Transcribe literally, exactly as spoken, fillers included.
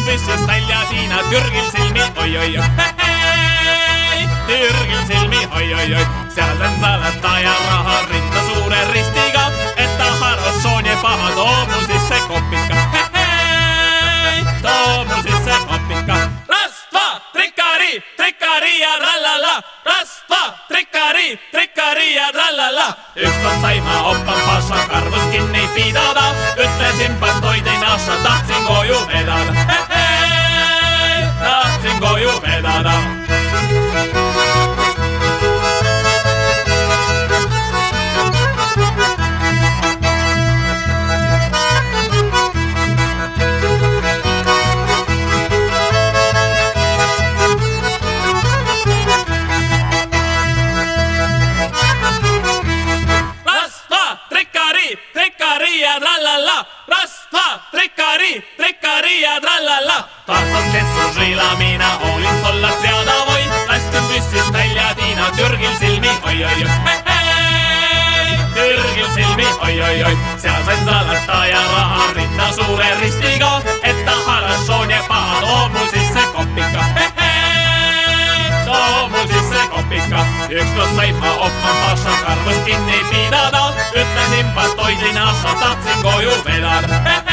Laistin pyssys väljätiina Tyrgil silmi, oi oi oi. Hei, Tyrgil silmi, oi oi oi. Sieltä salattaa ja rahaa rinta suuren ristiga, että haros on ja paha toomusis se koppikka. Hei, toomusis se koppikka. Rasva, trikkari, trikkari ja rallala. Rasva, trikkari, trikkari ja rallala. Ykskon saimaa oppan passa karvuskin ei pidada. Ytlesinpäs toitin assa tahtsin koju vedada. Hei, tahtsin koju vedada. Trallala, rasva, trikkari, trikkari ja trallala. Tahtsat kessusriila, minä olin sollat riada voi. Laistin pyssys väljätiina Tyrgil silmi, oi oi oi. Hei, Tyrgil silmi, oi oi oi. Siellä sain salattaa ja rahaa rinta suuren ristiga, että haras on ja paha toomusis se koppikka. Hei, toomusis se koppikka. Ykskos saimaa oppan passa karvuskin ei pidada. Yttäisinpäs toisin assa tatsin koju vedada.